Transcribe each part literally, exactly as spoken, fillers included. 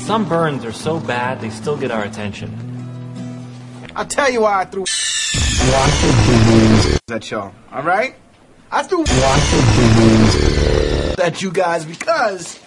Some burns are so bad they still get our attention. I'll tell you why I threw at y'all, alright? I threw at you guys because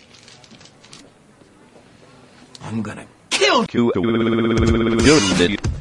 I'm gonna kill you.